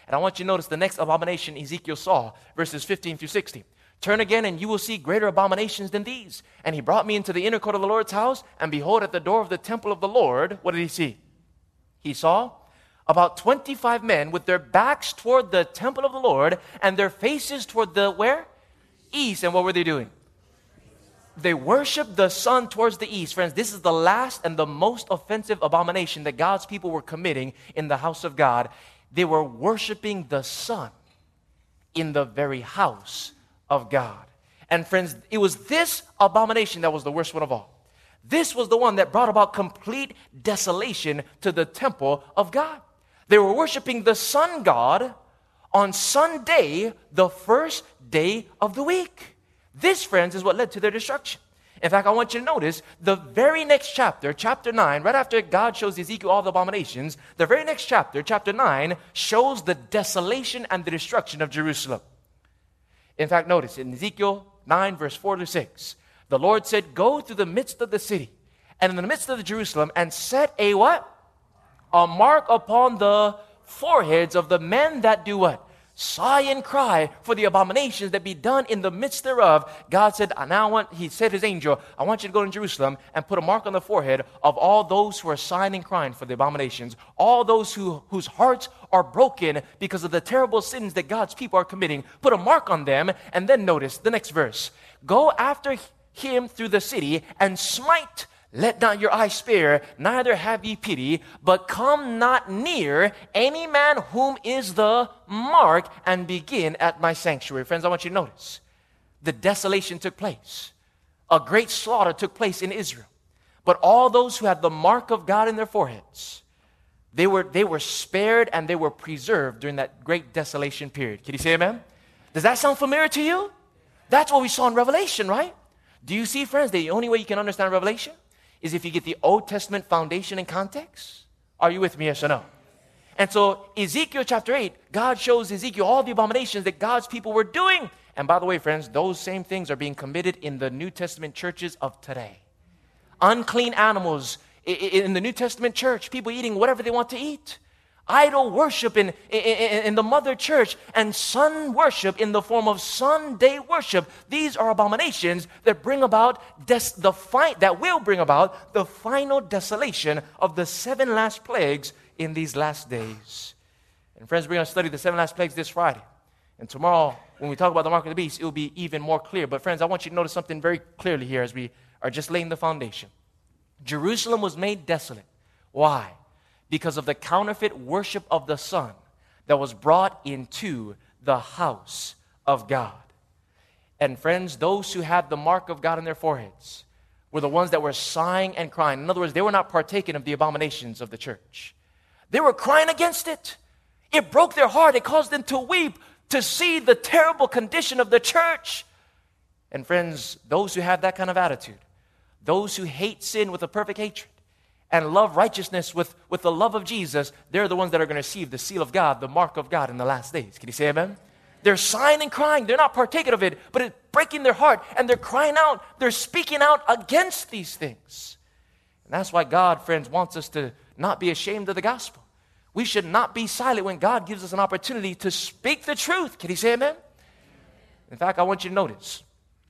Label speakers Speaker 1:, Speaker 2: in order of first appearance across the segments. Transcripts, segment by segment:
Speaker 1: And I want you to notice the next abomination Ezekiel saw, verses 15 through 16. Turn again, and you will see greater abominations than these. And he brought me into the inner court of the Lord's house, and behold, at the door of the temple of the Lord, what did he see? He saw about 25 men with their backs toward the temple of the Lord, and their faces toward the, where? East. And what were they doing? They worshiped the sun towards the east. Friends, this is the last and the most offensive abomination that God's people were committing in the house of God. They were worshiping the sun in the very house of God. And friends, it was this abomination that was the worst one of all. This was the one that brought about complete desolation to the temple of God. They were worshiping the sun god on Sunday, the first day of the week. This, friends, is what led to their destruction. In fact, I want you to notice the very next chapter, chapter 9, right after God shows Ezekiel all the abominations, the very next chapter, chapter 9, shows the desolation and the destruction of Jerusalem. In fact, notice in Ezekiel 9, verse 4 to 6, the Lord said, go through the midst of the city and in the midst of the Jerusalem and set a what? A mark upon the foreheads of the men that do what? Sigh and cry for the abominations that be done in the midst thereof. God said, he said his angel, I want you to go to Jerusalem and put a mark on the forehead of all those who are sighing and crying for the abominations. All those whose hearts are broken because of the terrible sins that God's people are committing. Put a mark on them. And then notice the next verse. Go after him through the city and smite. Let not your eye spare, neither have ye pity, but come not near any man whom is the mark, and begin at my sanctuary. Friends, I want you to notice, the desolation took place. A great slaughter took place in Israel. But all those who had the mark of God in their foreheads, they were spared and they were preserved during that great desolation period. Can you say amen? Does that sound familiar to you? That's what we saw in Revelation, right? Do you see, friends, the only way you can understand Revelation is if you get the Old Testament foundation and context. Are you with me, yes or no? And so Ezekiel chapter 8, God shows Ezekiel all the abominations that God's people were doing. And by the way, friends, those same things are being committed in the New Testament churches of today. Unclean animals in the New Testament church, people eating whatever they want to eat. Idol worship in the mother church, and sun worship in the form of Sunday worship. These are abominations that bring about that will bring about the final desolation of the 7 last plagues in these last days. And friends, we're going to study the 7 last plagues this Friday. And tomorrow, when we talk about the mark of the beast, it will be even more clear. But friends, I want you to notice something very clearly here as we are just laying the foundation. Jerusalem was made desolate. Why? Because of the counterfeit worship of the sun that was brought into the house of God. And friends, those who had the mark of God on their foreheads were the ones that were sighing and crying. In other words, they were not partaking of the abominations of the church. They were crying against it. It broke their heart. It caused them to weep to see the terrible condition of the church. And friends, those who have that kind of attitude, those who hate sin with a perfect hatred, and love righteousness with the love of Jesus, they're the ones that are going to receive the seal of God, the mark of God in the last days. Can you say amen? They're sighing and crying. They're not partaking of it, but it's breaking their heart. And they're crying out. They're speaking out against these things. And that's why God, friends, wants us to not be ashamed of the gospel. We should not be silent when God gives us an opportunity to speak the truth. Can you say amen? In fact, I want you to notice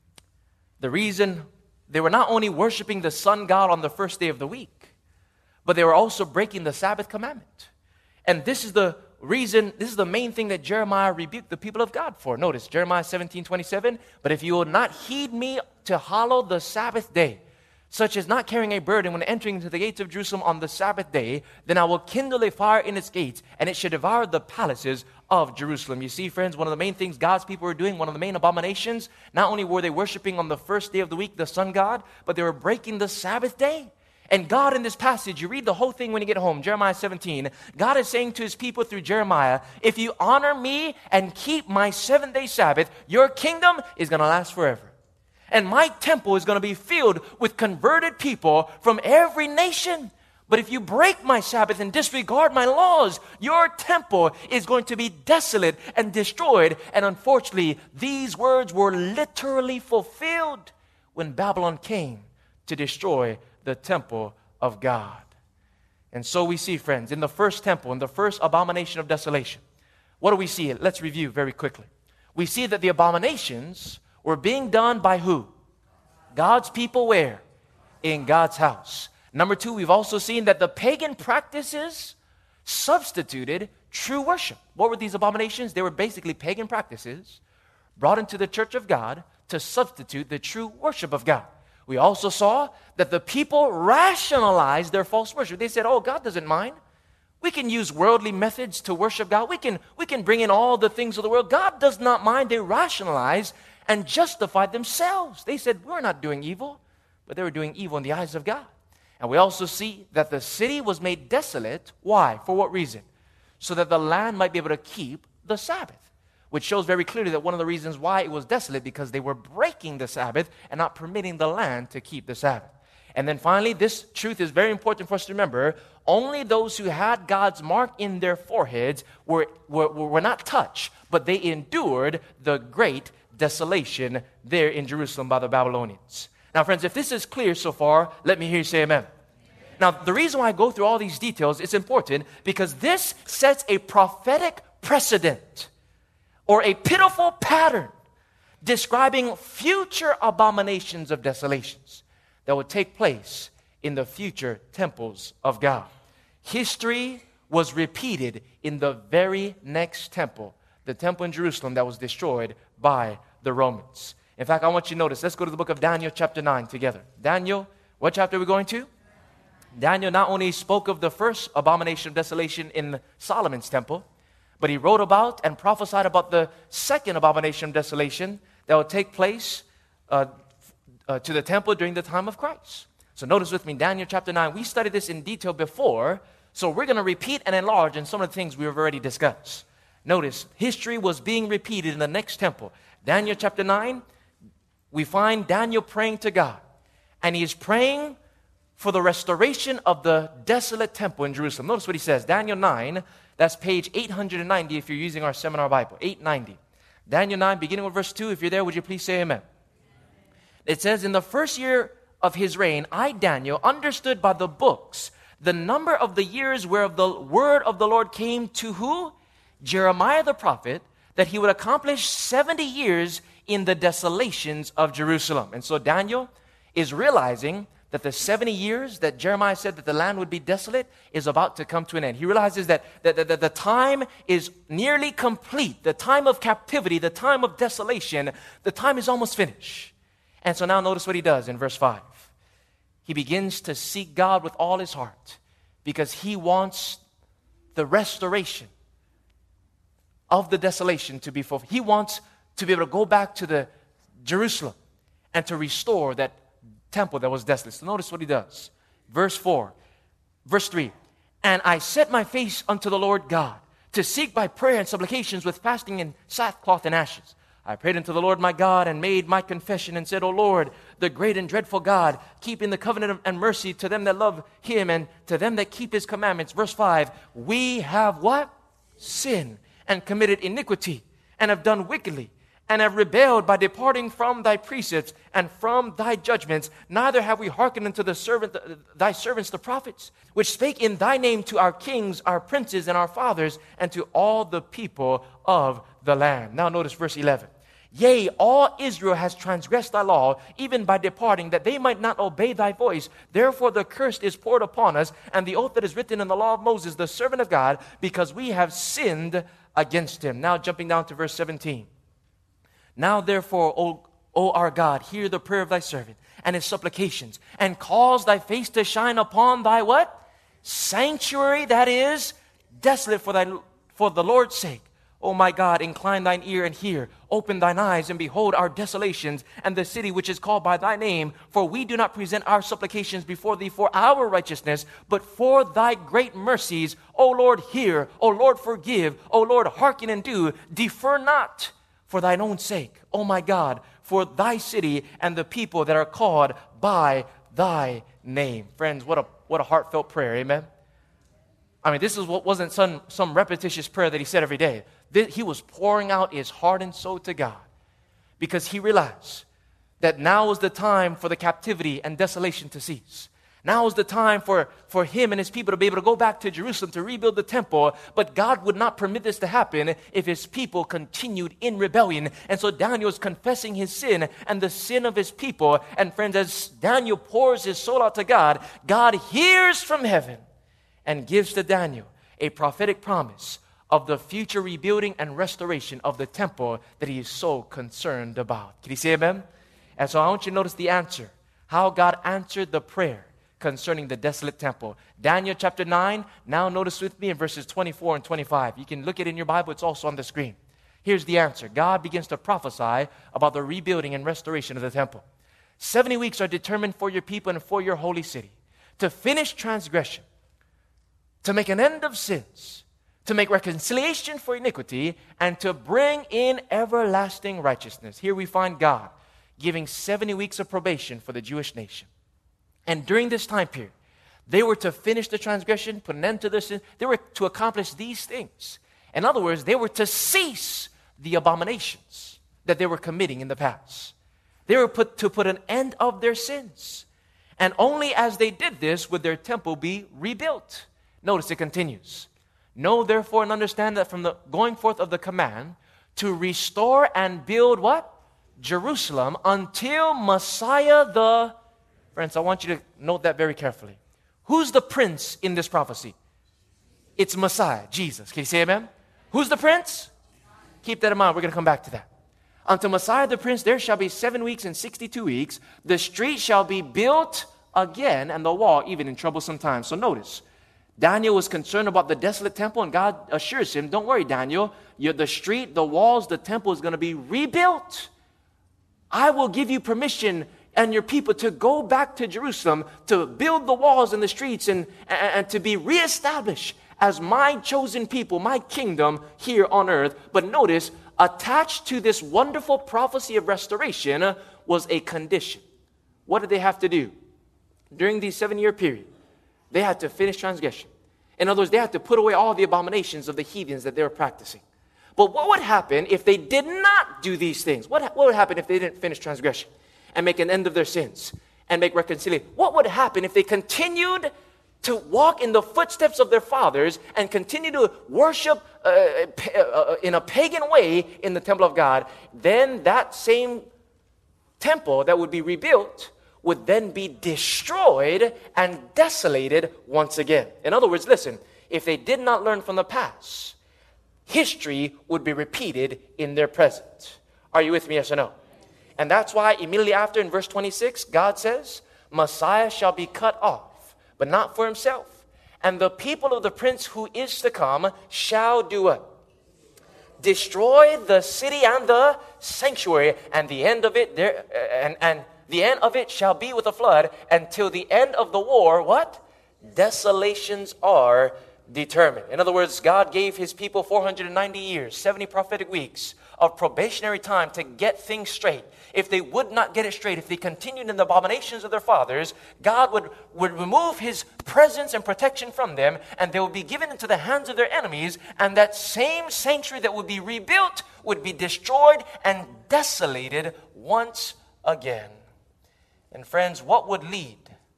Speaker 1: the reason they were not only worshiping the sun god on the first day of the week, but they were also breaking the Sabbath commandment. And this is the reason, this is the main thing that Jeremiah rebuked the people of God for. Notice, Jeremiah 17:27, but if you will not heed me to hallow the Sabbath day, such as not carrying a burden when entering into the gates of Jerusalem on the Sabbath day, then I will kindle a fire in its gates, and it shall devour the palaces of Jerusalem. You see, friends, one of the main things God's people were doing, one of the main abominations, not only were they worshiping on the first day of the week the sun god, but they were breaking the Sabbath day. And God in this passage, you read the whole thing when you get home, Jeremiah 17, God is saying to his people through Jeremiah, if you honor me and keep my 7-day Sabbath, your kingdom is going to last forever. And my temple is going to be filled with converted people from every nation. But if you break my Sabbath and disregard my laws, your temple is going to be desolate and destroyed. And unfortunately, these words were literally fulfilled when Babylon came to destroy the temple of God. And so we see, friends, in the first temple, in the first abomination of desolation, what do we see? Let's review very quickly. We see that the abominations were being done by who? God's people where? In God's house. Number two, we've also seen that the pagan practices substituted true worship. What were these abominations? They were basically pagan practices brought into the church of God to substitute the true worship of God. We also saw that the people rationalized their false worship. They said, oh, God doesn't mind. We can use worldly methods to worship God. We can bring in all the things of the world. God does not mind. They rationalized and justified themselves. They said, we're not doing evil, but they were doing evil in the eyes of God. And we also see that the city was made desolate. Why? For what reason? So that the land might be able to keep the Sabbath, which shows very clearly that one of the reasons why it was desolate, because they were breaking the Sabbath and not permitting the land to keep the Sabbath. And then finally, this truth is very important for us to remember. Only those who had God's mark in their foreheads were not touched, but they endured the great desolation there in Jerusalem by the Babylonians. Now, friends, if this is clear so far, let me hear you say amen. Now, the reason why I go through all these details is important because this sets a prophetic precedent or a pitiful pattern describing future abominations of desolations that would take place in the future temples of God. History was repeated in the very next temple, the temple in Jerusalem that was destroyed by the Romans. In fact, I want you to notice, let's go to the book of Daniel chapter 9 together. Daniel, what chapter are we going to? Daniel not only spoke of the first abomination of desolation in Solomon's temple, but he wrote about and prophesied about the second abomination of desolation that will take place to the temple during the time of Christ. So notice with me, Daniel chapter 9. We studied this in detail before, so we're going to repeat and enlarge in some of the things we have already discussed. Notice, history was being repeated in the next temple. Daniel chapter 9, we find Daniel praying to God. And he is praying for the restoration of the desolate temple in Jerusalem. Notice what he says, Daniel 9, that's page 890 if you're using our seminar Bible, 890. Daniel 9, beginning with verse 2, if you're there, would you please say amen? It says, in the first year of his reign, I, Daniel, understood by the books the number of the years whereof the word of the Lord came to who? Jeremiah the prophet, that he would accomplish 70 years in the desolations of Jerusalem. And so Daniel is realizing that the 70 years that Jeremiah said that the land would be desolate is about to come to an end. He realizes that the time is nearly complete. The time of captivity, the time of desolation, the time is almost finished. And so now notice what he does in verse 5. He begins to seek God with all his heart because he wants the restoration of the desolation to be fulfilled. He wants to be able to go back to the Jerusalem and to restore that temple that was desolate. So notice what he does. Verse 3. And I set my face unto the Lord God to seek by prayer and supplications with fasting and sackcloth and ashes. I prayed unto the Lord my God and made my confession and said, O Lord, the great and dreadful God, keeping the covenant and mercy to them that love him and to them that keep his commandments. Verse 5, we have what? Sinned and committed iniquity and have done wickedly and have rebelled by departing from thy precepts and from thy judgments. Neither have we hearkened unto thy servants the prophets, which spake in thy name to our kings, our princes, and our fathers, and to all the people of the land. Now notice verse 11. Yea, all Israel has transgressed thy law, even by departing, that they might not obey thy voice. Therefore the curse is poured upon us, and the oath that is written in the law of Moses, the servant of God, because we have sinned against him. Now jumping down to verse 17. Now therefore, O our God, hear the prayer of thy servant and his supplications, and cause thy face to shine upon thy what? Sanctuary, that is desolate for the Lord's sake. O my God, incline thine ear and hear. Open thine eyes and behold our desolations and the city which is called by thy name. For we do not present our supplications before thee for our righteousness, but for thy great mercies. O Lord, hear. O Lord, forgive. O Lord, hearken and do. Defer not for thine own sake. O my God, for thy city and the people that are called by thy name. Friends, what a heartfelt prayer, amen? I mean, this wasn't some repetitious prayer that he said every day. He was pouring out his heart and soul to God because he realized that now was the time for the captivity and desolation to cease. Now is the time for him and his people to be able to go back to Jerusalem to rebuild the temple. But God would not permit this to happen if his people continued in rebellion. And so Daniel is confessing his sin and the sin of his people. And friends, as Daniel pours his soul out to God, God hears from heaven and gives to Daniel a prophetic promise of the future rebuilding and restoration of the temple that he is so concerned about. Can you say amen? And so I want you to notice the answer, how God answered the prayer concerning the desolate temple. Daniel chapter 9, now notice with me in verses 24 and 25. You can look at it in your Bible, it's also on the screen. Here's the answer. God begins to prophesy about the rebuilding and restoration of the temple. 70 weeks are determined for your people and for your holy city, to finish transgression, to make an end of sins, to make reconciliation for iniquity, and to bring in everlasting righteousness. Here we find God giving 70 weeks of probation for the Jewish nation. And during this time period, they were to finish the transgression, put an end to their sin. They were to accomplish these things. In other words, they were to cease the abominations that they were committing in the past. They were to put an end of their sins. And only as they did this would their temple be rebuilt. Notice it continues. Know therefore and understand that from the going forth of the command to restore and build what? Jerusalem until Messiah the... Friends, I want you to note that very carefully. Who's the prince in this prophecy? It's Messiah, Jesus. Can you say amen? Who's the prince? Keep that in mind. We're going to come back to that. Until Messiah the prince, there shall be 7 weeks and 62 weeks. The street shall be built again, and the wall even in troublesome times. So notice, Daniel was concerned about the desolate temple, and God assures him, don't worry, Daniel. The street, the walls, the temple is going to be rebuilt. I will give you permission and your people to go back to Jerusalem, to build the walls and the streets and to be reestablished as my chosen people, my kingdom here on earth. But notice, attached to this wonderful prophecy of restoration was a condition. What did they have to do? During the 7-year period, they had to finish transgression. In other words, they had to put away all the abominations of the heathens that they were practicing. But what would happen if they did not do these things? What would happen if they didn't finish transgression and make an end of their sins and make reconciliation? What would happen if they continued to walk in the footsteps of their fathers and continue to worship in a pagan way in the temple of God? Then that same temple that would be rebuilt would then be destroyed and desolated once again. In other words, listen, if they did not learn from the past, history would be repeated in their present. Are you with me, yes or no? And that's why immediately after in verse 26, God says, Messiah shall be cut off, but not for himself. And the people of the prince who is to come shall do what? Destroy the city and the sanctuary, and the end of it there, and the end of it shall be with a flood until the end of the war, what? Desolations are determined. In other words, God gave his people 490 years, 70 prophetic weeks of probationary time to get things straight. If they would not get it straight, if they continued in the abominations of their fathers, God would remove his presence and protection from them, and they would be given into the hands of their enemies, and that same sanctuary that would be rebuilt would be destroyed and desolated once again. And friends, what would lead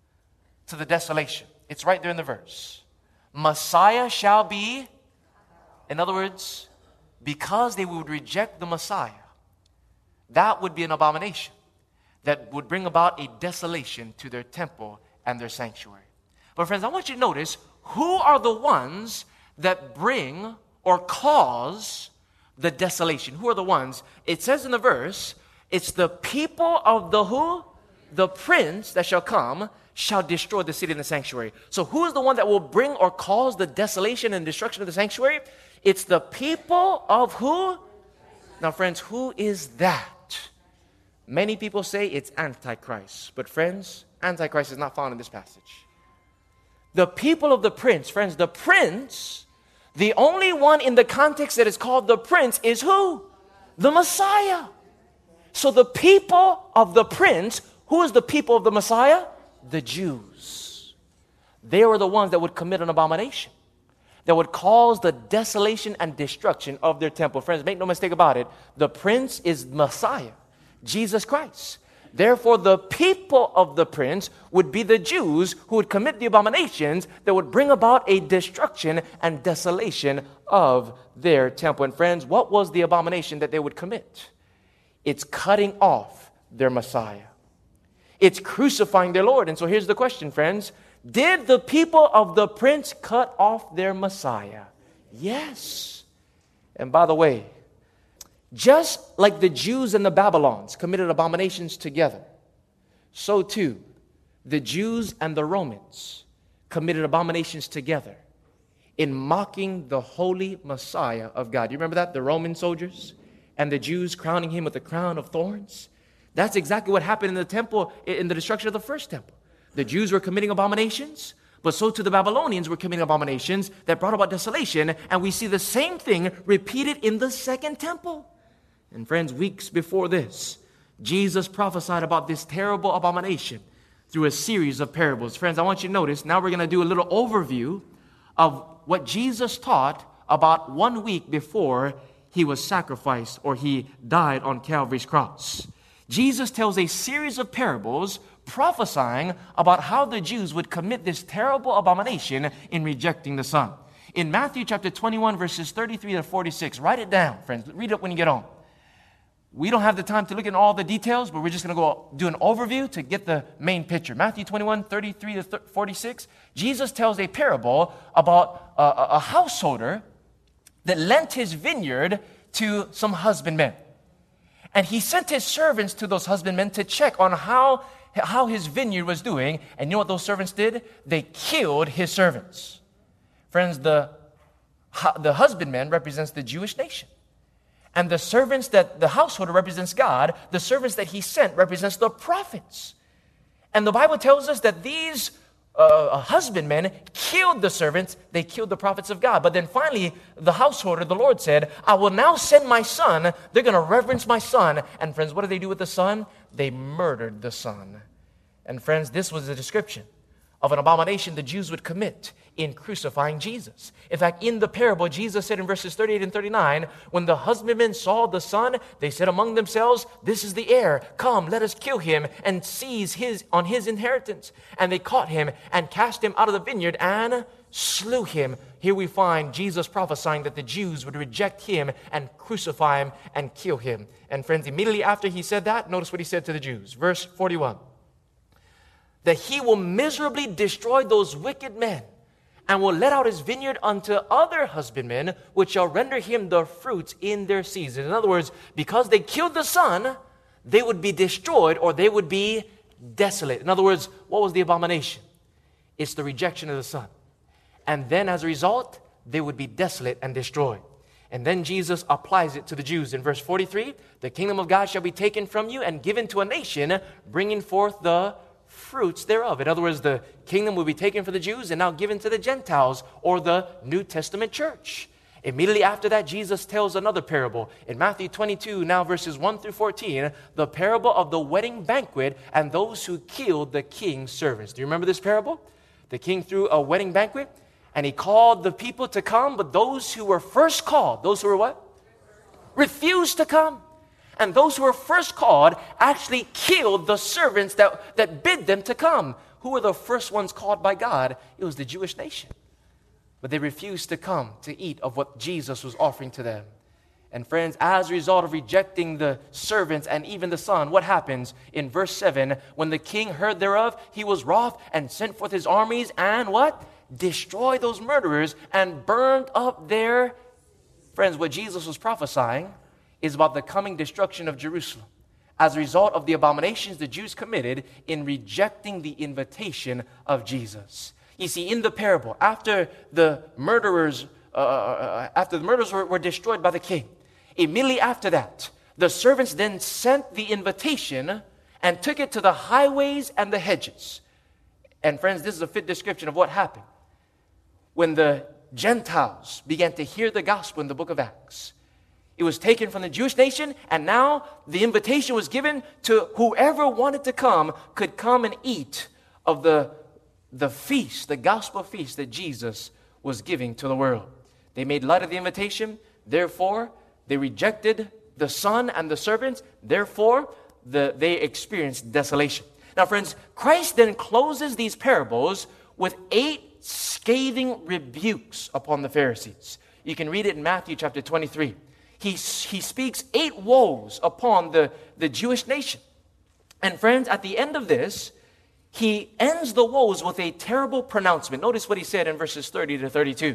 Speaker 1: to the desolation? It's right there in the verse. Messiah shall be, in other words, because they would reject the Messiah, that would be an abomination that would bring about a desolation to their temple and their sanctuary. But friends, I want you to notice, who are the ones that bring or cause the desolation? Who are the ones? It says in the verse, it's the people of the who? The prince that shall come shall destroy the city and the sanctuary. So who is the one that will bring or cause the desolation and destruction of the sanctuary? It's the people of who? Now friends, who is that? Many people say it's Antichrist. But friends, Antichrist is not found in this passage. The people of the prince, friends, the prince, the only one in the context that is called the prince is who? The Messiah. So the people of the prince, who is the people of the Messiah? The Jews. They were the ones that would commit an abomination, that would cause the desolation and destruction of their temple. Friends, make no mistake about it. The prince is Messiah, Jesus Christ. Therefore, the people of the prince would be the Jews who would commit the abominations that would bring about a destruction and desolation of their temple. And friends, what was the abomination that they would commit? It's cutting off their Messiah. It's crucifying their Lord. And so here's the question, friends. Did the people of the prince cut off their Messiah? Yes. And by the way, just like the Jews and the Babylons committed abominations together, so too the Jews and the Romans committed abominations together in mocking the holy Messiah of God. You remember that? The Roman soldiers and the Jews crowning him with a crown of thorns. That's exactly what happened in the temple, in the destruction of the first temple. The Jews were committing abominations, but so too the Babylonians were committing abominations that brought about desolation, and we see the same thing repeated in the second temple. And friends, weeks before this, Jesus prophesied about this terrible abomination through a series of parables. Friends, I want you to notice, now we're going to do a little overview of what Jesus taught about 1 week before he was sacrificed or he died on Calvary's cross. Jesus tells a series of parables prophesying about how the Jews would commit this terrible abomination in rejecting the Son. In Matthew chapter 21, verses 33 to 46, write it down, friends. Read it when you get home. We don't have the time to look at all the details, but we're just going to go do an overview to get the main picture. Matthew 21, 33 to 46, Jesus tells a parable about a householder that lent his vineyard to some husbandmen. And he sent his servants to those husbandmen to check on how his vineyard was doing. And you know what those servants did? They killed his servants. Friends, the husbandman represents the Jewish nation. And the servants that the householder represents God, the servants that he sent represents the prophets. And the Bible tells us that these husbandmen killed the servants, they killed the prophets of God. But then finally, the householder, the Lord said, I will now send my son. They're going to reverence my son. And friends, what did they do with the son? They murdered the son. And friends, this was a description of an abomination the Jews would commit in crucifying Jesus. In fact, in the parable, Jesus said in verses 38 and 39, when the husbandmen saw the son, they said among themselves, this is the heir. Come, let us kill him and seize on his inheritance. And they caught him and cast him out of the vineyard and slew him. Here we find Jesus prophesying that the Jews would reject him and crucify him and kill him. And friends, immediately after he said that, notice what he said to the Jews. Verse 41. That he will miserably destroy those wicked men and will let out his vineyard unto other husbandmen, which shall render him the fruits in their season. In other words, because they killed the son, they would be destroyed or they would be desolate. In other words, what was the abomination? It's the rejection of the son. And then as a result, they would be desolate and destroyed. And then Jesus applies it to the Jews. In verse 43, the kingdom of God shall be taken from you and given to a nation, bringing forth the fruits thereof. In other words, the kingdom will be taken for the Jews and now given to the Gentiles or the New Testament church. Immediately after that, Jesus tells another parable. In Matthew 22, now verses 1 through 14, the parable of the wedding banquet and those who killed the king's servants. Do you remember this parable? The king threw a wedding banquet and he called the people to come, but those who were first called, those who were what? Refused to come. And those who were first called actually killed the servants that bid them to come. Who were the first ones called by God? It was the Jewish nation. But they refused to come to eat of what Jesus was offering to them. And friends, as a result of rejecting the servants and even the son, what happens? In verse 7, when the king heard thereof, he was wroth and sent forth his armies and what? Destroyed those murderers and burned up their... Friends, what Jesus was prophesying is about the coming destruction of Jerusalem as a result of the abominations the Jews committed in rejecting the invitation of Jesus. You see, in the parable, after the murderers were destroyed by the king, immediately after that, the servants then sent the invitation and took it to the highways and the hedges. And friends, this is a fit description of what happened when the Gentiles began to hear the gospel in the book of Acts. It was taken from the Jewish nation, and now the invitation was given to whoever wanted to come could come and eat of the feast, the gospel feast that Jesus was giving to the world. They made light of the invitation. Therefore, they rejected the son and the servants. Therefore, they experienced desolation. Now, friends, Christ then closes these parables with 8 scathing rebukes upon the Pharisees. You can read it in Matthew chapter 23. He speaks 8 woes upon the Jewish nation. And friends, at the end of this, he ends the woes with a terrible pronouncement. Notice what he said in verses 30 to 32.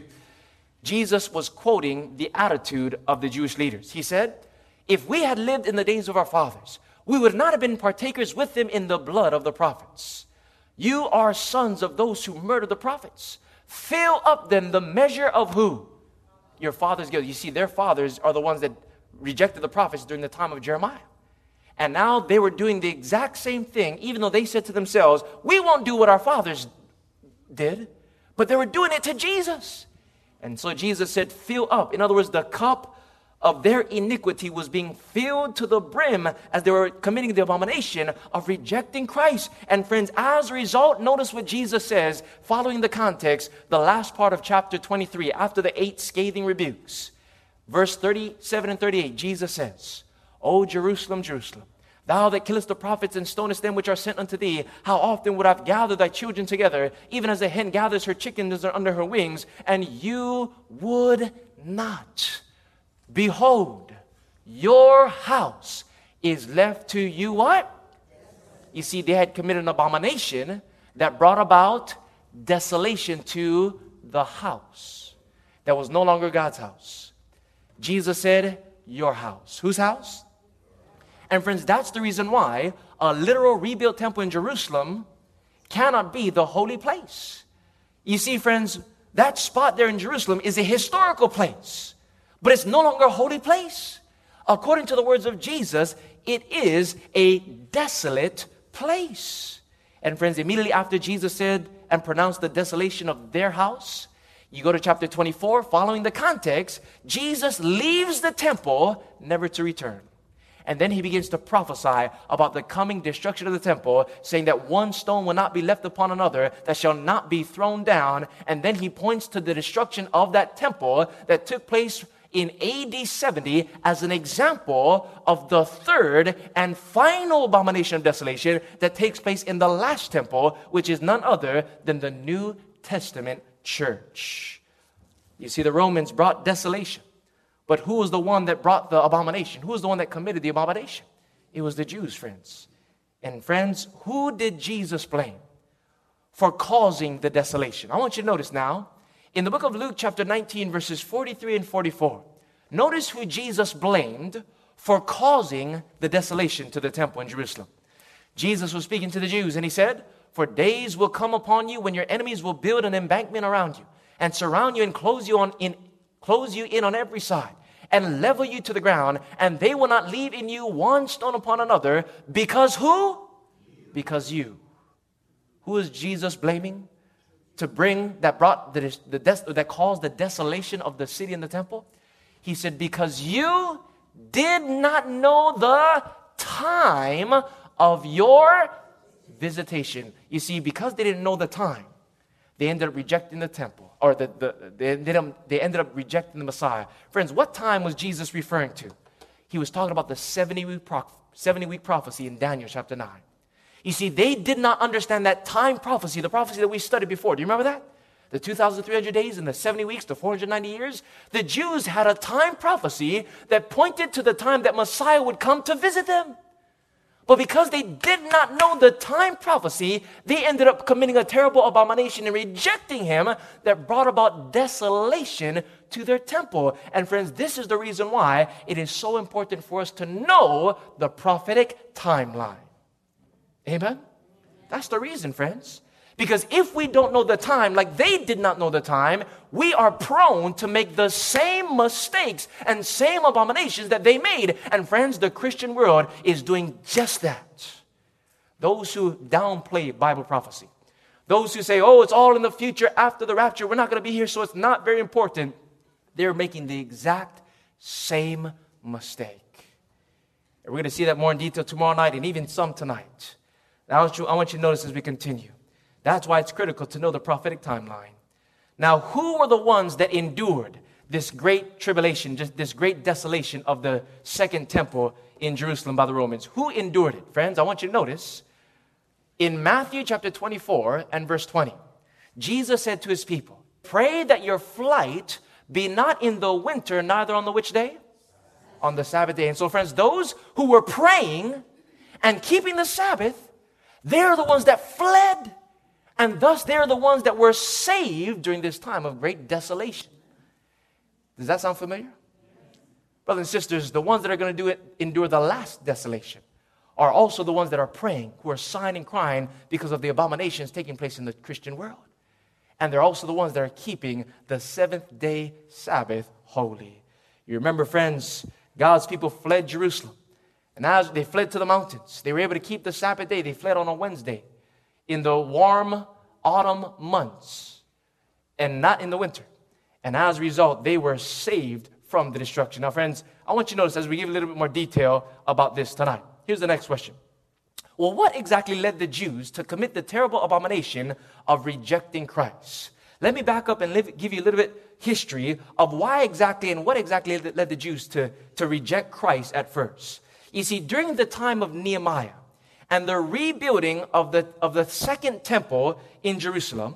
Speaker 1: Jesus was quoting the attitude of the Jewish leaders. He said, "If we had lived in the days of our fathers, we would not have been partakers with them in the blood of the prophets. You are sons of those who murdered the prophets. Fill up then the measure of who? Your fathers' guilt." You see, their fathers are the ones that rejected the prophets during the time of Jeremiah. And now they were doing the exact same thing, even though they said to themselves, "We won't do what our fathers did." But they were doing it to Jesus. And so Jesus said, "Fill up." In other words, the cup of their iniquity was being filled to the brim as they were committing the abomination of rejecting Christ. And friends, as a result, notice what Jesus says, following the context, the last part of chapter 23, after the 8 scathing rebukes. Verse 37 and 38, Jesus says, "O Jerusalem, Jerusalem, thou that killest the prophets and stonest them which are sent unto thee, how often would I have gathered thy children together, even as a hen gathers her chickens under her wings, and you would not. Behold, your house is left to you" what? You see, they had committed an abomination that brought about desolation to the house. That was no longer God's house. Jesus said, "Your house." Whose house? And friends, that's the reason why a literal rebuilt temple in Jerusalem cannot be the holy place. You see, friends, that spot there in Jerusalem is a historical place. But it's no longer a holy place. According to the words of Jesus, it is a desolate place. And friends, immediately after Jesus said and pronounced the desolation of their house, you go to chapter 24, following the context, Jesus leaves the temple never to return. And then he begins to prophesy about the coming destruction of the temple, saying that one stone will not be left upon another that shall not be thrown down. And then he points to the destruction of that temple that took place in AD 70 as an example of the third and final abomination of desolation that takes place in the last temple, which is none other than the New Testament church. You see, the Romans brought desolation. But who was the one that brought the abomination? Who was the one that committed the abomination? It was the Jews, friends. And friends, who did Jesus blame for causing the desolation? I want you to notice now, in the book of Luke chapter 19, verses 43 and 44, notice who Jesus blamed for causing the desolation to the temple in Jerusalem. Jesus was speaking to the Jews and he said, "For days will come upon you when your enemies will build an embankment around you and surround you and close you in on every side and level you to the ground, and they will not leave in you one stone upon another, because" who? Because you. Who is Jesus blaming to bring that caused the desolation of the city and the temple? He said, "Because you did not know the time of your visitation." You see, because they didn't know the time, they ended up rejecting the temple, or they ended up rejecting the Messiah. Friends, what time was Jesus referring to? He was talking about the 70-week prophecy in Daniel chapter 9. You see, they did not understand that time prophecy, the prophecy that we studied before. Do you remember that? The 2,300 days and the 70 weeks, the 490 years. The Jews had a time prophecy that pointed to the time that Messiah would come to visit them. But because they did not know the time prophecy, they ended up committing a terrible abomination and rejecting him that brought about desolation to their temple. And friends, this is the reason why it is so important for us to know the prophetic timeline. Amen? That's the reason, friends. Because if we don't know the time, like they did not know the time, we are prone to make the same mistakes and same abominations that they made. And friends, the Christian world is doing just that. Those who downplay Bible prophecy, those who say, "Oh, it's all in the future after the rapture, we're not going to be here, so it's not very important," they're making the exact same mistake. And we're going to see that more in detail tomorrow night and even some tonight. Now, I want you to notice as we continue. That's why it's critical to know the prophetic timeline. Now, who were the ones that endured this great tribulation, just this great desolation of the second temple in Jerusalem by the Romans. Who endured it? Friends, I want you to notice in Matthew chapter 24 and verse 20, Jesus said to his people, pray that your flight be not in the winter, neither on the which day? On the Sabbath day. And so, friends, those who were praying and keeping the Sabbath, they're the ones that fled. And thus, they're the ones that were saved during this time of great desolation. Does that sound familiar? Brothers and sisters, the ones that are going to endure the last desolation are also the ones that are praying, who are sighing and crying because of the abominations taking place in the Christian world. And they're also the ones that are keeping the seventh-day Sabbath holy. You remember, friends, God's people fled Jerusalem. And as they fled to the mountains, they were able to keep the Sabbath day. They fled on a Wednesday in the warm autumn months and not in the winter. And as a result, they were saved from the destruction. Now, friends, I want you to notice as we give a little bit more detail about this tonight. Here's the next question. Well, what exactly led the Jews to commit the terrible abomination of rejecting Christ? Let me back up and give you a little bit history of why exactly and what exactly led the Jews to reject Christ at first. You see, during the time of Nehemiah and the rebuilding of the second temple in Jerusalem,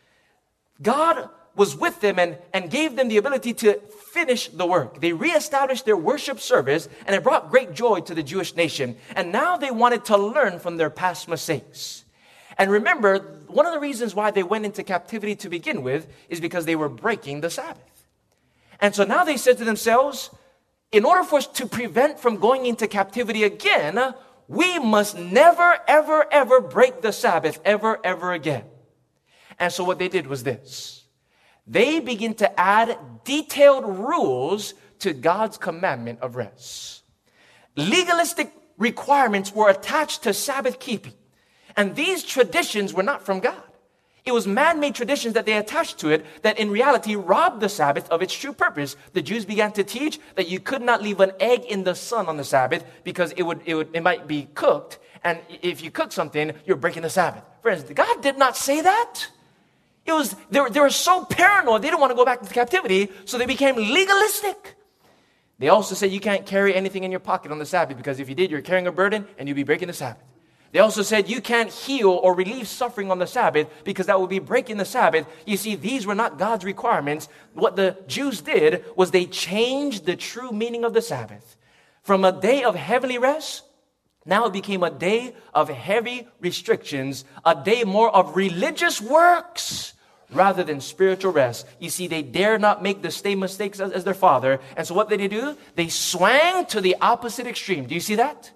Speaker 1: God was with them and gave them the ability to finish the work. They reestablished their worship service, and it brought great joy to the Jewish nation. And now they wanted to learn from their past mistakes. And remember, one of the reasons why they went into captivity to begin with is because they were breaking the Sabbath. And so now they said to themselves, in order for us to prevent from going into captivity again, we must never, ever, ever break the Sabbath ever, ever again. And so what they did was this. They begin to add detailed rules to God's commandment of rest. Legalistic requirements were attached to Sabbath keeping. And these traditions were not from God. It was man-made traditions that they attached to it that in reality robbed the Sabbath of its true purpose. The Jews began to teach that you could not leave an egg in the sun on the Sabbath because it might be cooked. And if you cook something, you're breaking the Sabbath. Friends, God did not say that. They were so paranoid, they didn't want to go back into captivity, so they became legalistic. They also said you can't carry anything in your pocket on the Sabbath because if you did, you're carrying a burden and you'll be breaking the Sabbath. They also said you can't heal or relieve suffering on the Sabbath because that would be breaking the Sabbath. You see, these were not God's requirements. What the Jews did was they changed the true meaning of the Sabbath. From a day of heavenly rest, now it became a day of heavy restrictions, a day more of religious works rather than spiritual rest. You see, they dare not make the same mistakes as their father. And so what did they do? They swang to the opposite extreme. Do you see that?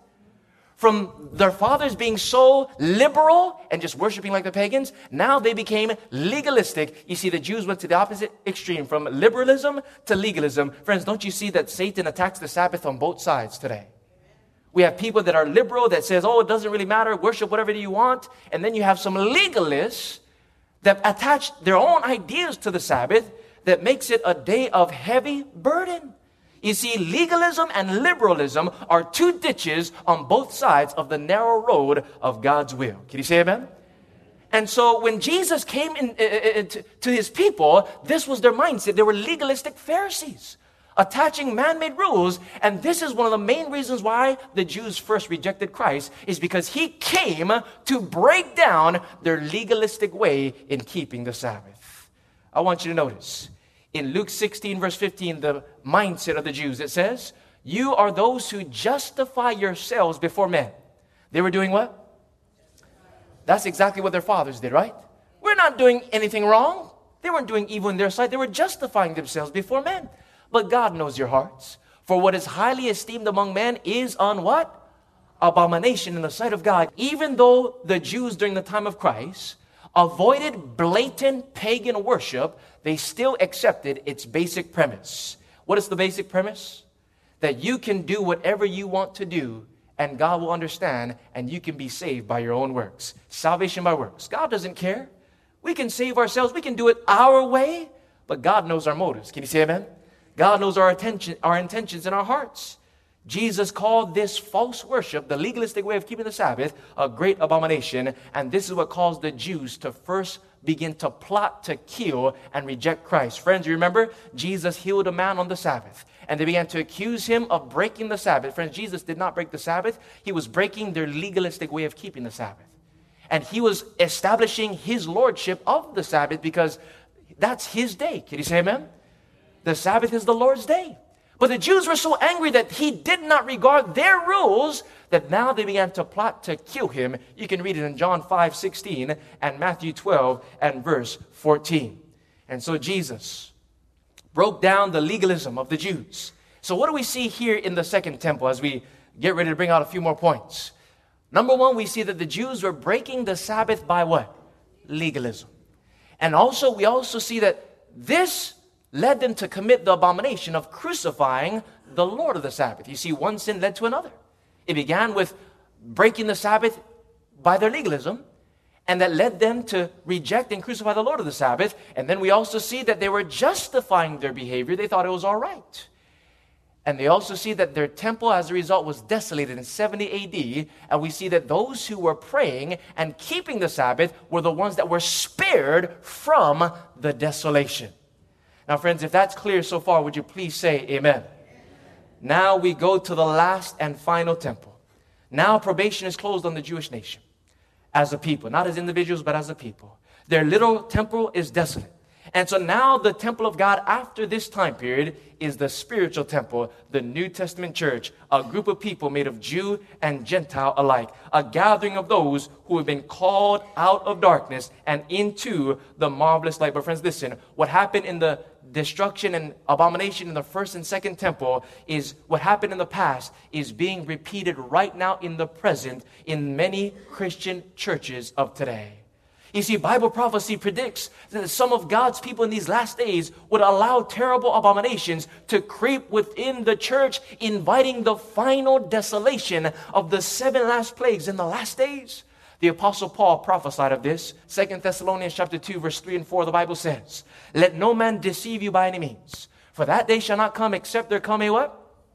Speaker 1: From their fathers being so liberal and just worshiping like the pagans, now they became legalistic. You see, the Jews went to the opposite extreme, from liberalism to legalism. Friends, don't you see that Satan attacks the Sabbath on both sides today? We have people that are liberal that says, oh, it doesn't really matter, worship whatever you want. And then you have some legalists that attach their own ideas to the Sabbath that makes it a day of heavy burden. You see, legalism and liberalism are two ditches on both sides of the narrow road of God's will. Can you say amen? And so when Jesus came to his people, this was their mindset. They were legalistic Pharisees, attaching man-made rules. And this is one of the main reasons why the Jews first rejected Christ, is because he came to break down their legalistic way in keeping the Sabbath. I want you to notice, in Luke 16, verse 15, the mindset of the Jews, it says, you are those who justify yourselves before men. They were doing what? That's exactly what their fathers did, right? We're not doing anything wrong. They weren't doing evil in their sight. They were justifying themselves before men. But God knows your hearts. For what is highly esteemed among men is on what? Abomination in the sight of God. Even though the Jews during the time of Christ avoided blatant pagan worship, they still accepted its basic premise. What is the basic premise? That you can do whatever you want to do and God will understand and you can be saved by your own works. Salvation by works. God doesn't care. We can save ourselves. We can do it our way, but God knows our motives. Can you say amen? God knows our intentions and our hearts. Jesus called this false worship, the legalistic way of keeping the Sabbath, a great abomination. And this is what caused the Jews to first begin to plot to kill and reject Christ. Friends, you remember Jesus healed a man on the Sabbath, and they began to accuse him of breaking the Sabbath. Friends, Jesus did not break the Sabbath. He was breaking their legalistic way of keeping the Sabbath. And he was establishing his lordship of the Sabbath because that's his day. Can you say amen? The Sabbath is the Lord's day. But the Jews were so angry that he did not regard their rules that now they began to plot to kill him. You can read it in John 5:16 and Matthew 12 and verse 14. And so Jesus broke down the legalism of the Jews. So what do we see here in the second temple as we get ready to bring out a few more points? Number one, we see that the Jews were breaking the Sabbath by what? Legalism. And also, we also see that this led them to commit the abomination of crucifying the Lord of the Sabbath. You see, one sin led to another. It began with breaking the Sabbath by their legalism, and that led them to reject and crucify the Lord of the Sabbath. And then we also see that they were justifying their behavior. They thought it was all right. And they also see that their temple, as a result, was desolated in 70 AD. And we see that those who were praying and keeping the Sabbath were the ones that were spared from the desolation. Now, friends, if that's clear so far, would you please say amen? Now we go to the last and final temple. Now probation is closed on the Jewish nation as a people, not as individuals, but as a people. Their little temple is desolate. And so now the temple of God after this time period is the spiritual temple, the New Testament church, a group of people made of Jew and Gentile alike, a gathering of those who have been called out of darkness and into the marvelous light. But friends, listen, what happened in the destruction and abomination in the first and second temple is what happened in the past is being repeated right now in the present in many Christian churches of today. You see, Bible prophecy predicts that some of God's people in these last days would allow terrible abominations to creep within the church, inviting the final desolation of the 7 last plagues in the last days. The Apostle Paul prophesied of this. 2 Thessalonians chapter 2, verse 3 and 4, the Bible says, "Let no man deceive you by any means, for that day shall not come except there come a what?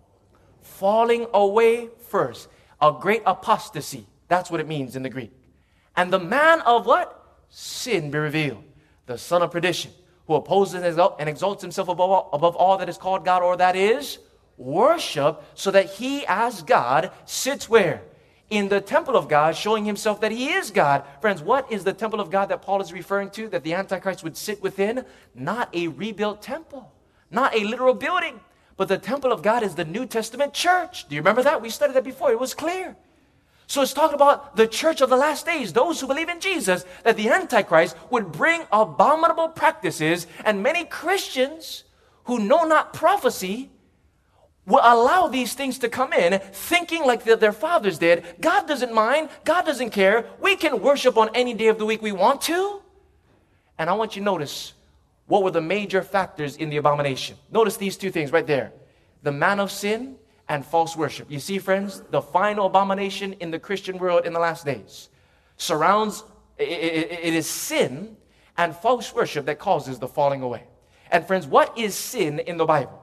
Speaker 1: Falling away first." A great apostasy. That's what it means in the Greek. "And the man of what? Sin be revealed, the son of perdition, who opposes and exalts himself above all that is called God, or that is worship, so that he as God sits where? In the temple of God, showing himself that he is God." Friends, what is the temple of God that Paul is referring to, that the Antichrist would sit within? Not a rebuilt temple, not a literal building, but the temple of God is the New Testament church. Do you remember that? We studied that before. It was clear. So it's talking about the church of the last days, those who believe in Jesus, that the Antichrist would bring abominable practices, and many Christians who know not prophecy will allow these things to come in, thinking like their fathers did. God doesn't mind. God doesn't care. We can worship on any day of the week we want to. And I want you to notice what were the major factors in the abomination. Notice these two things right there. The man of sin and false worship. You see, friends, the final abomination in the Christian world in the last days surrounds, it is sin and false worship that causes the falling away. And friends, what is sin in the Bible?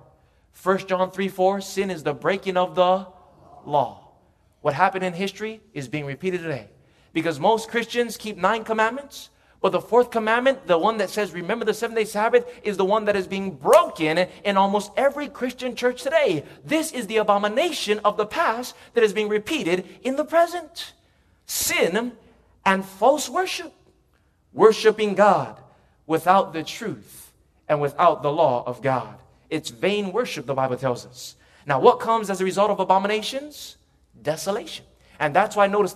Speaker 1: 1 John 3:4, sin is the breaking of the law. What happened in history is being repeated today. Because most Christians keep 9 commandments, but the 4th commandment, the one that says, remember the 7-day Sabbath, is the one that is being broken in almost every Christian church today. This is the abomination of the past that is being repeated in the present. Sin and false worship. Worshiping God without the truth and without the law of God. It's vain worship, the Bible tells us. Now, what comes as a result of abominations? Desolation. And that's why notice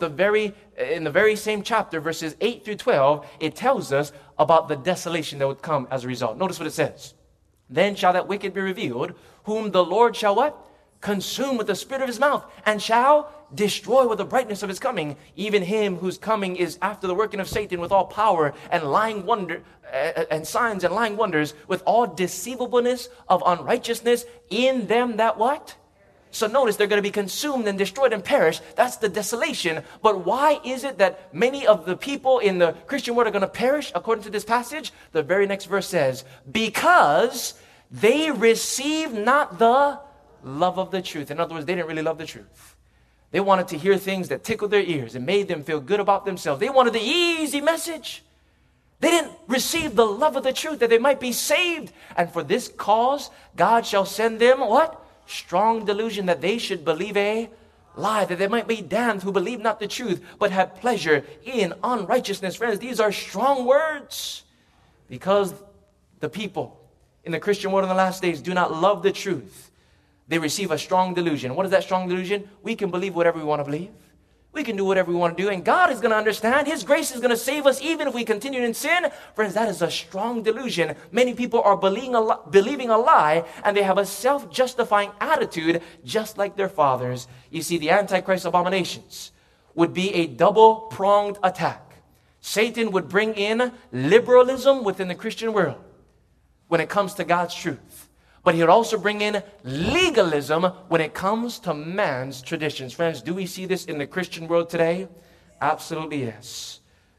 Speaker 1: in the very same chapter, verses 8 through 12, it tells us about the desolation that would come as a result. Notice what it says. "Then shall that wicked be revealed, whom the Lord shall what? Consume with the spirit of his mouth, and shall destroy with the brightness of his coming, even him whose coming is after the working of Satan with all power and lying wonder and signs and lying wonders, with all deceivableness of unrighteousness in them that" what? So notice they're going to be consumed and destroyed and perish. That's the desolation. But why is it that many of the people in the Christian world are going to perish according to this passage? The very next verse says, "Because they receive not the love of the truth." In other words, they didn't really love the truth. They wanted to hear things that tickled their ears and made them feel good about themselves. They wanted the easy message. They didn't receive the love of the truth that they might be saved. And for this cause, God shall send them what? Strong delusion that they should believe a lie, that they might be damned who believe not the truth, but have pleasure in unrighteousness. Friends, these are strong words, because the people in the Christian world in the last days do not love the truth. They receive a strong delusion. What is that strong delusion? We can believe whatever we want to believe. We can do whatever we want to do, and God is going to understand. His grace is going to save us even if we continue in sin. Friends, that is a strong delusion. Many people are believing a lie, and they have a self-justifying attitude just like their fathers. You see, the Antichrist abominations would be a double-pronged attack. Satan would bring in liberalism within the Christian world when it comes to God's truth. But he would also bring in legalism when it comes to man's traditions. Friends, do we see this in the Christian world today? Absolutely yes.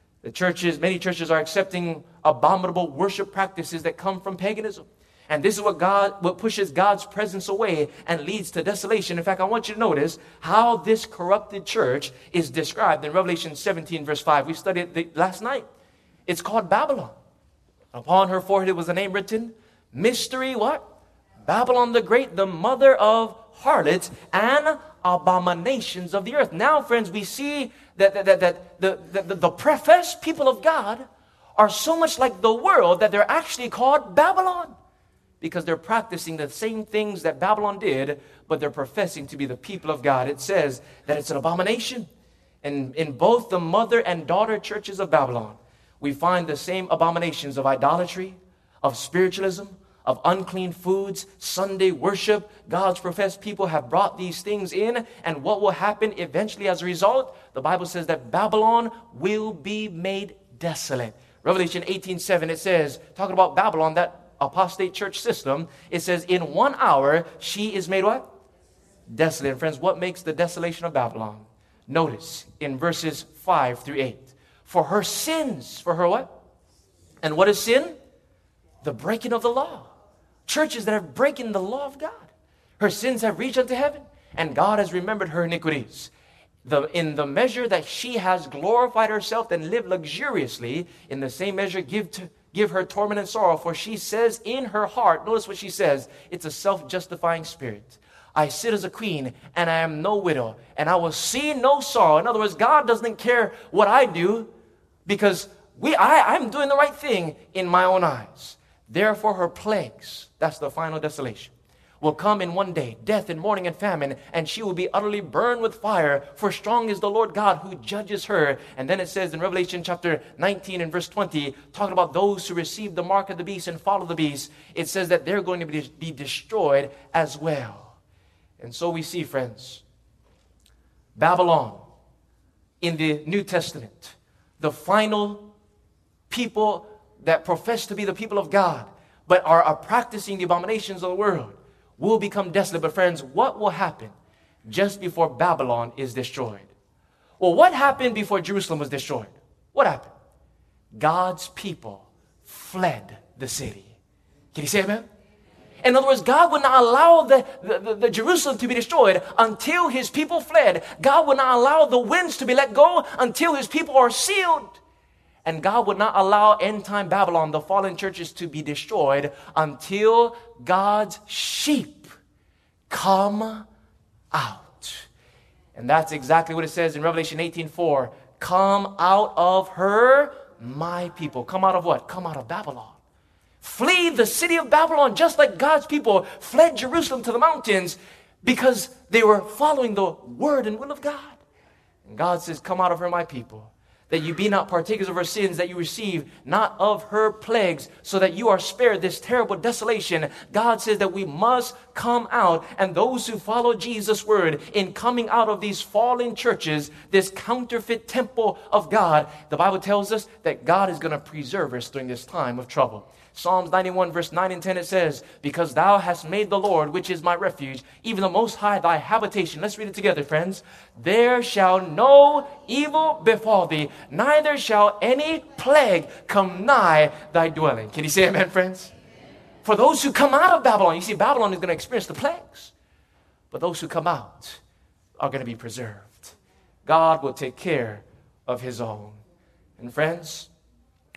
Speaker 1: Many churches are accepting abominable worship practices that come from paganism. And this is what pushes God's presence away and leads to desolation. In fact, I want you to notice how this corrupted church is described in Revelation 17, verse 5. We studied it last night. It's called Babylon. Upon her forehead was a name written, Mystery, what? Babylon the Great, the mother of harlots and abominations of the earth. Now, friends, we see that the professed people of God are so much like the world that they're actually called Babylon, because they're practicing the same things that Babylon did, but they're professing to be the people of God. It says that it's an abomination. And in both the mother and daughter churches of Babylon, we find the same abominations of idolatry, of spiritualism, of unclean foods, Sunday worship. God's professed people have brought these things in, and what will happen eventually as a result? The Bible says that Babylon will be made desolate. Revelation 18:7, it says, talking about Babylon, that apostate church system, it says, in 1 hour she is made what? Desolate. And friends, what makes the desolation of Babylon? Notice in verses 5 through 8. For her sins, for her what? And what is sin? The breaking of the law. Churches that have broken the law of God. Her sins have reached unto heaven, and God has remembered her iniquities. In the measure that she has glorified herself and lived luxuriously, in the same measure give her torment and sorrow. For she says in her heart, notice what she says, it's a self-justifying spirit. I sit as a queen, and I am no widow, and I will see no sorrow. In other words, God doesn't care what I do, because I'm doing the right thing in my own eyes. Therefore her plagues, that's the final desolation, will come in one day, death and mourning and famine, and she will be utterly burned with fire, for strong is the Lord God who judges her. And then it says in Revelation chapter 19 and verse 20, talking about those who receive the mark of the beast and follow the beast, it says that they're going to be destroyed as well. And so we see, friends, Babylon in the New Testament, the final people that profess to be the people of God, but are practicing the abominations of the world, will become desolate. But friends, what will happen just before Babylon is destroyed? Well, what happened before Jerusalem was destroyed? What happened? God's people fled the city. Can you say amen? In other words, God would not allow the Jerusalem to be destroyed until his people fled. God would not allow the winds to be let go until his people are sealed. And God would not allow end-time Babylon, the fallen churches, to be destroyed until God's sheep come out. And that's exactly what it says in Revelation 18:4. Come out of her, my people. Come out of what? Come out of Babylon. Flee the city of Babylon, just like God's people fled Jerusalem to the mountains because they were following the word and will of God. And God says, come out of her, my people, that you be not partakers of her sins, that you receive not of her plagues, so that you are spared this terrible desolation. God says that we must come out, and those who follow Jesus' word in coming out of these fallen churches, this counterfeit temple of God, the Bible tells us that God is going to preserve us during this time of trouble. Psalms 91 verse 9 and 10, it says, because thou hast made the Lord, which is my refuge, even the Most High thy habitation. Let's read it together, friends. There shall no evil befall thee, neither shall any plague come nigh thy dwelling. Can you say amen, friends? For those who come out of Babylon, you see, Babylon is going to experience the plagues. But those who come out are going to be preserved. God will take care of his own. And friends,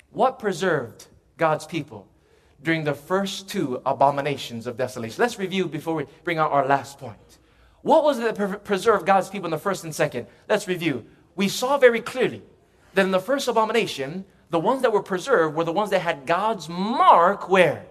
Speaker 1: What preserved God's people during the first two abominations of desolation? Let's review before we bring out our last point. What was it that preserved God's people in the first and second? Let's review. We saw very clearly that in the first abomination, the ones that were preserved were the ones that had God's mark where?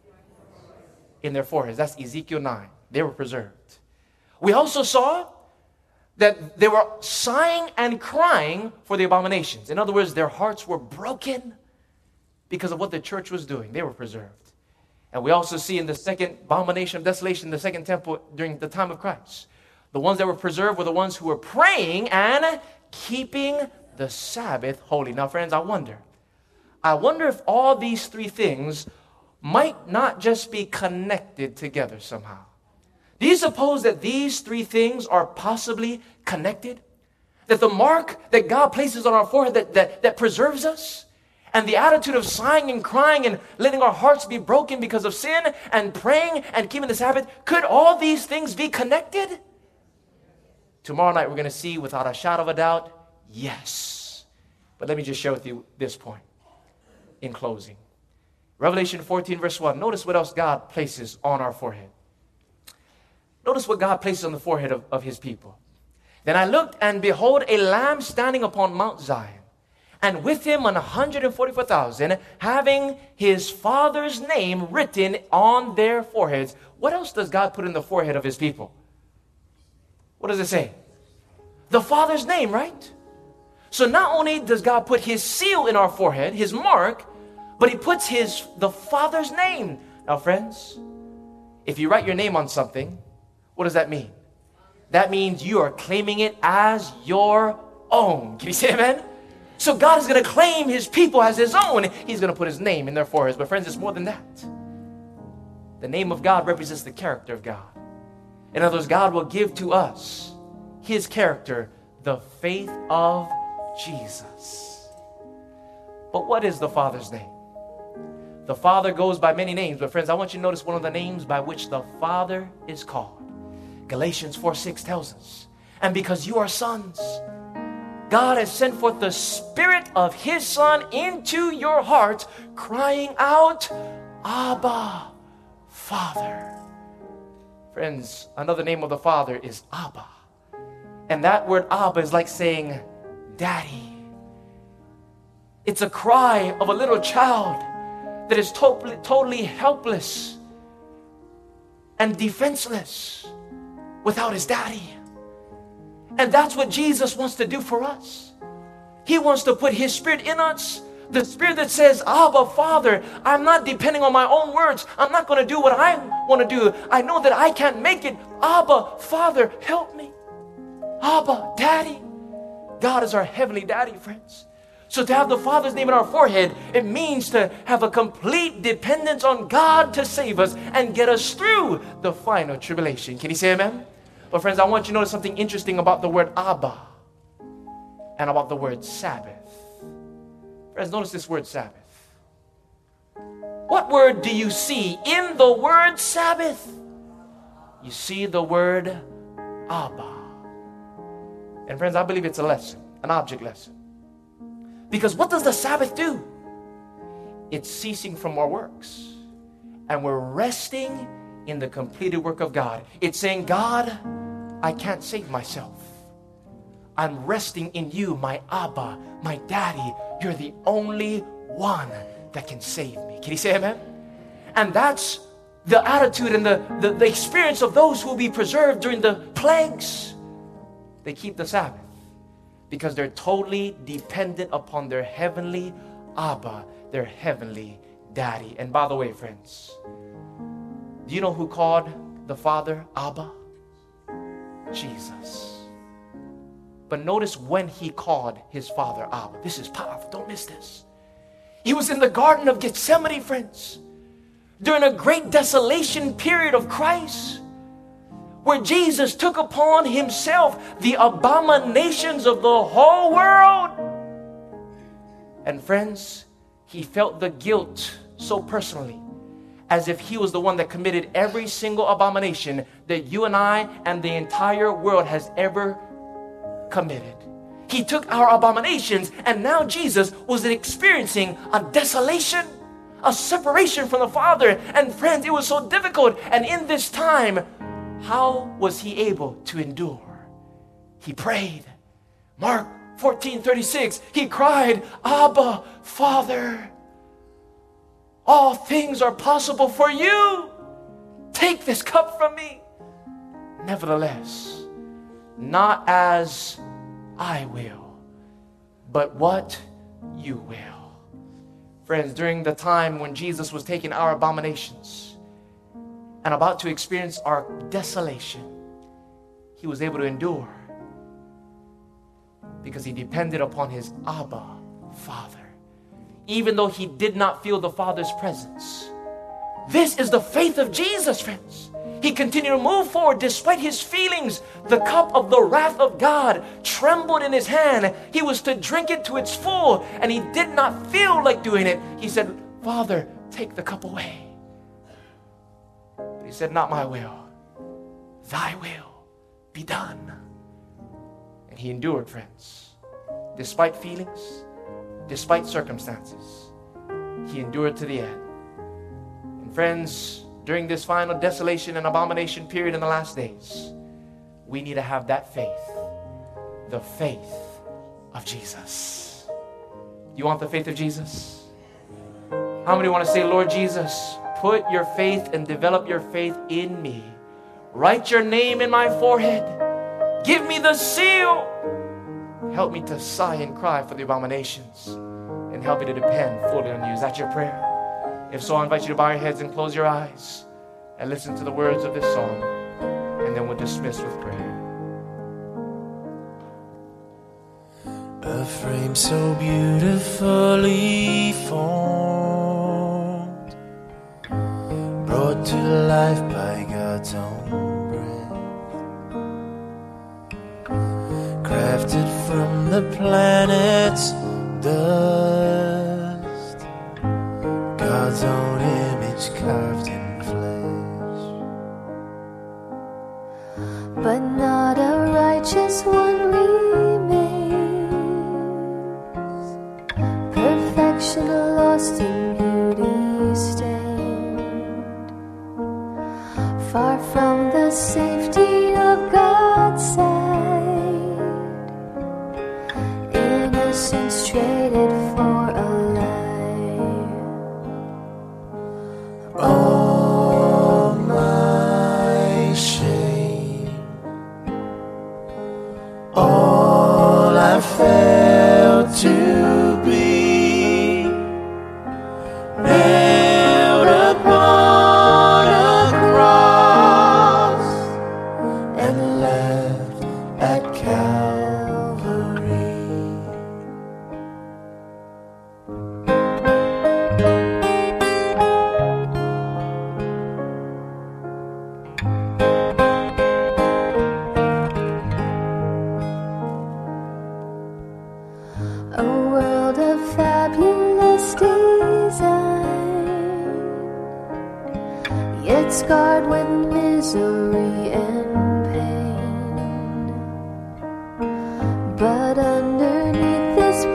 Speaker 1: In their foreheads. That's Ezekiel 9. They were preserved. We also saw that they were sighing and crying for the abominations. In other words, their hearts were broken because of what the church was doing. They were preserved. And we also see in the second abomination of desolation, the second temple during the time of Christ, the ones that were preserved were the ones who were praying and keeping the Sabbath holy. Now, friends, I wonder if all these three things might not just be connected together somehow. Do you suppose that these three things are possibly connected? That the mark that God places on our forehead that preserves us, and the attitude of sighing and crying and letting our hearts be broken because of sin and praying and keeping the Sabbath, could all these things be connected? Tomorrow night we're going to see without a shadow of a doubt, yes. But let me just share with you this point in closing. Revelation 14 verse 1. Notice what else God places on our forehead. Notice what God places on the forehead of his people. Then I looked, and behold, a Lamb standing upon Mount Zion, and with him 144,000, having his Father's name written on their foreheads. What else does God put in the forehead of his people? What does it say? The Father's name, right? So not only does God put his seal in our forehead, his mark, but he puts the Father's name. Now, friends, if you write your name on something, what does that mean? That means you are claiming it as your own. Can you say amen? So God is going to claim his people as his own. He's going to put his name in their foreheads. But friends, it's more than that. The name of God represents the character of God. In other words, God will give to us his character, the faith of Jesus. But what is the Father's name? The Father goes by many names. But friends, I want you to notice one of the names by which the Father is called. Galatians 4:6 tells us, and because you are sons, God has sent forth the Spirit of his Son into your heart, crying out, Abba, Father. Friends, another name of the Father is Abba. And that word Abba is like saying, Daddy. It's a cry of a little child that is totally helpless and defenseless without his daddy. And that's what Jesus wants to do for us. He wants to put his Spirit in us. The Spirit that says, Abba, Father, I'm not depending on my own words. I'm not going to do what I want to do. I know that I can't make it. Abba, Father, help me. Abba, Daddy. God is our heavenly daddy, friends. So to have the Father's name in our forehead, it means to have a complete dependence on God to save us and get us through the final tribulation. Can you say amen? Well, friends, I want you to notice something interesting about the word Abba and about the word Sabbath. Friends, notice this word Sabbath. What word do you see in the word Sabbath? You see the word Abba. And friends, I believe it's a lesson, an object lesson. Because what does the Sabbath do? It's ceasing from our works. And we're resting in the completed work of God. It's saying, God, I can't save myself. I'm resting in you, my Abba, my Daddy. You're the only one that can save me. Can you say amen? And that's the attitude and the experience of those who will be preserved during the plagues. They keep the Sabbath because they're totally dependent upon their heavenly Abba, their heavenly Daddy. And by the way, friends, do you know who called the Father Abba? Jesus. But notice when he called his Father Abba. This is powerful. Don't miss this. He was in the Garden of Gethsemane, friends, during a great desolation period of Christ, where Jesus took upon himself the abominations of the whole world. And friends, he felt the guilt so personally, as if he was the one that committed every single abomination that you and I and the entire world has ever committed. He took our abominations, and now Jesus was experiencing a desolation, a separation from the Father. And friends, it was so difficult. And in this time, how was he able to endure? He prayed. Mark 14:36, he cried, Abba, Father, all things are possible for you. Take this cup from me. Nevertheless, not as I will, but what you will. Friends, during the time when Jesus was taking our abominations and about to experience our desolation, he was able to endure because he depended upon his Abba, Father. Even though he did not feel the Father's presence. This is the faith of Jesus, friends. He continued to move forward despite his feelings. The cup of the wrath of God trembled in his hand. He was to drink it to its full, and he did not feel like doing it. He said, Father, take the cup away. But he said, not my will, thy will be done. And he endured, friends. Despite feelings, despite circumstances, he endured to the end. And friends, during this final desolation and abomination period in the last days, we need to have that faith, the faith of Jesus. You want the faith of Jesus? How many want to say, Lord Jesus, put your faith and develop your faith in me. Write your name in my forehead. Give me the seal. Help me to sigh and cry for the abominations, and help me to depend fully on you. Is that your prayer? If so, I invite you to bow your heads and close your eyes and listen to the words of this song, and then we'll dismiss with prayer.
Speaker 2: A frame so beautifully formed, brought to life by God's own breath, crafted from the planet's dust, God's own image carved in flesh.
Speaker 3: But not a righteous one remains, perfection lost in beauty stained, far from the safety of God's sight, innocence traded for a lie.
Speaker 2: All my shame, all I failed to be, nailed upon a cross and left at Calvary.
Speaker 3: A world of fabulous design, yet scarred with misery and pain. But underneath this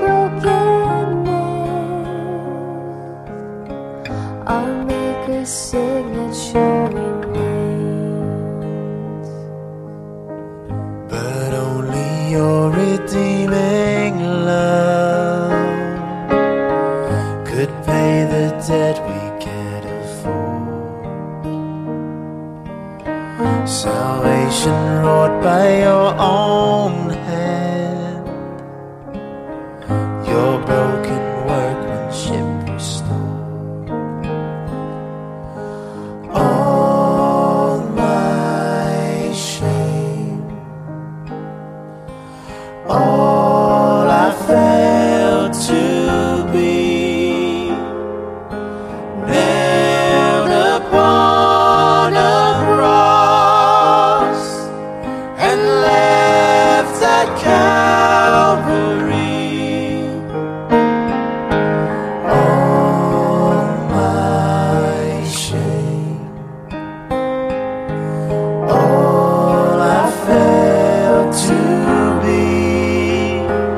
Speaker 3: brokenness, our Maker's signature remains.
Speaker 2: But only your redeeming love could pay the debt we can't afford. Salvation wrought by your own hand, your broken workmanship restored. All my shame, all I failed to be, nailed upon a cross and left at Calvary. All my shame, all I failed to be,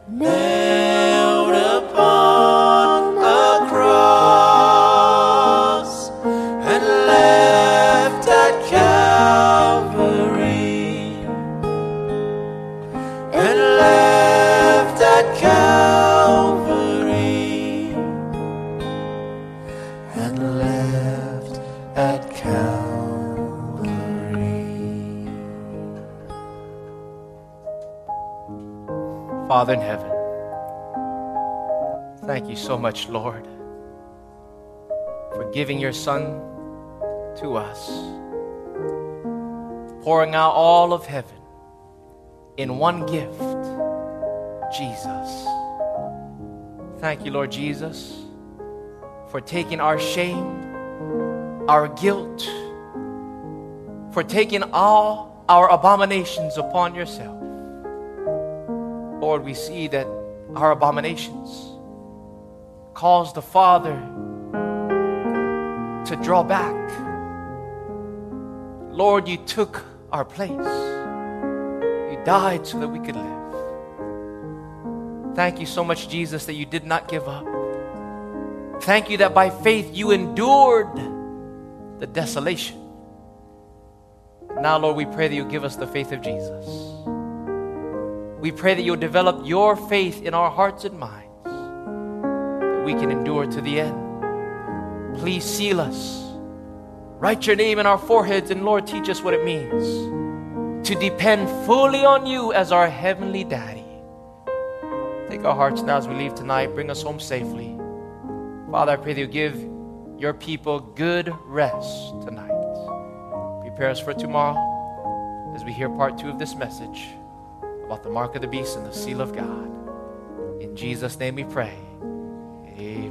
Speaker 2: nailed upon a cross and left at Calvary, and left at Calvary, and left at Calvary.
Speaker 1: Father in heaven, thank you so much, Lord, for giving your Son to us, pouring out all of heaven in one gift, Jesus. Thank you, Lord Jesus, for taking our shame, our guilt, for taking all our abominations upon yourself. Lord, we see that our abominations cause the Father to draw back. Lord, you took our place. You died so that we could live. Thank you so much, Jesus, that you did not give up. Thank you that by faith you endured the desolation. Now, Lord, we pray that you give us the faith of Jesus. We pray that you'll develop your faith in our hearts and minds, that we can endure to the end. Please seal us. Write your name in our foreheads, and Lord, teach us what it means to depend fully on you as our heavenly Daddy. Take our hearts now as we leave tonight. Bring us home safely. Father, I pray that you give your people good rest tonight. Prepare us for tomorrow as we hear part 2 of this message about the mark of the beast and the seal of God. In Jesus' name we pray. Amen.